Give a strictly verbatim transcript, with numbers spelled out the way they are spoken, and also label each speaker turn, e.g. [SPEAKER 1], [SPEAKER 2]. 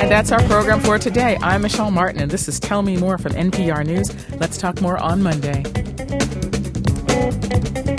[SPEAKER 1] And that's our program for today. I'm Michelle Martin, and this is Tell Me More from N P R News. Let's talk more on Monday.